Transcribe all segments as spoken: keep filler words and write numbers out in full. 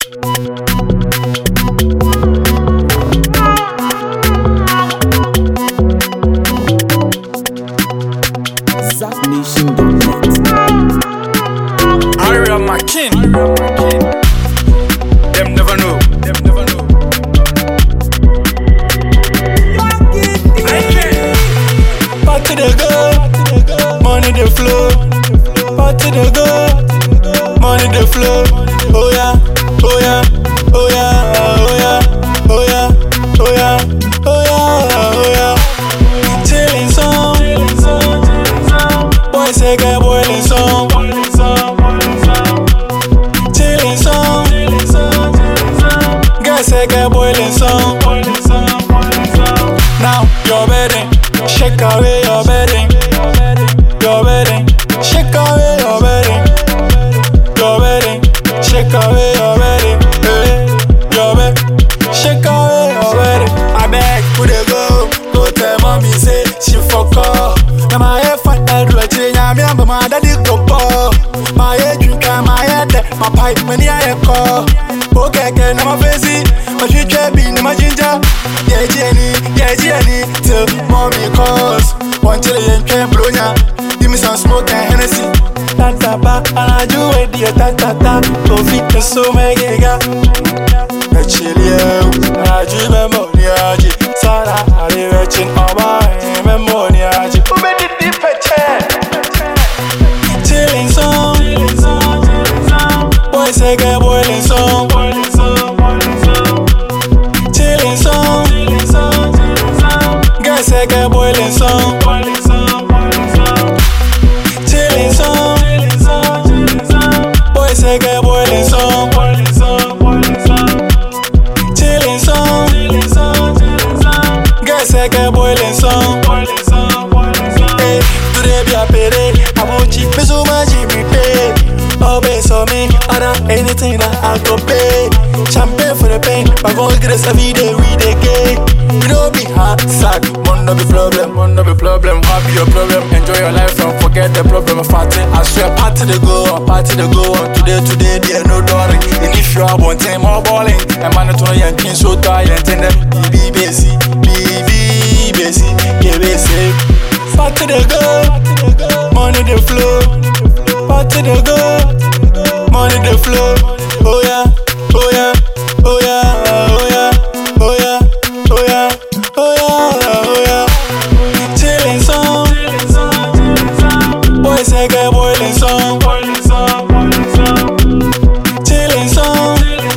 Zap Nation dot net. Area my king. Them never know. Them never know. Party the go, money the flow. Party the go, money the flow. Oh yeah, oh yeah, oh yeah, oh yeah, oh yeah, oh yeah, oh yeah, oh yeah. Chilling song, boy say get boiling song. Chilling song, girl say get boiling song. Now you're bedding, shake away your bedding. Your bedding, shake away your bedding. Your bedding, shake away your bedding. Hey, your bed, shake away your bedding. I beg, put it go, go tell mommy say she fuck up. Now my head fight that routine, I'm young, but my daddy go ball. My head drink and my head, my pipe when the air call. Okay, okay, now my face it, my future be my ginger. Yeah, Jenny, yeah, Jenny, till mommy calls. One till you can't blow ya. Give me some smoke and Hennessy. Ta ta pa, and I do it, dear ta ta ta. Coffee is so mega. A chili, I do memory. Sarah, I live a chin over memory. Who made it deep a chair? Chilling song, boy say get boiling song. Chilling song, girl say get boiling song. Chilling song, boy say get boiling song. Chilling song, girl say get boiling song. Hey, today be a payday, I won't cheat me so much every day. Oh, base on me, I don't anything that I go pay. Champagne for the pain, but going to get every day, we dey gay. We don't be hard, sad, won't no be problem, won't no be problem. What be your problem? Enjoy your life and forget the problem of fighting. I swear, party to go on, party to go on. Today, today, there no darling. And if you are one time more balling, and man, it's only yanking so tired, and then B B C, B B C, yeah, B C. Party to go, money the flow. Party the go, money the flow. Oh yeah, oh yeah, oh yeah, oh yeah, oh yeah, oh yeah, oh yeah, oh yeah. Chilling song, boy say get boiling song. Chilling song,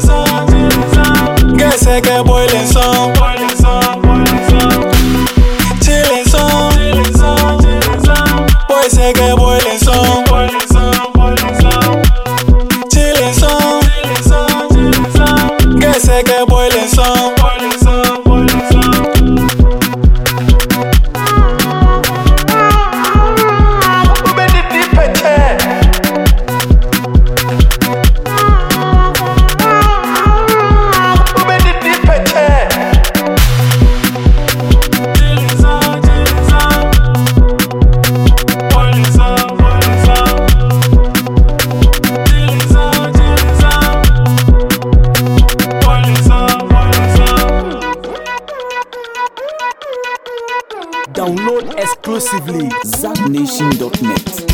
girl say get boiling song. Chilling song, boy say get boiling song. Chilling song, girl say get boiling song. Who made it deep a chair? Who made it deep a chair? Chilling song, chilling song, boiling song, boiling song. Chilling song, chilling song, boiling song, boiling song. Download exclusively Zap Nation dot net.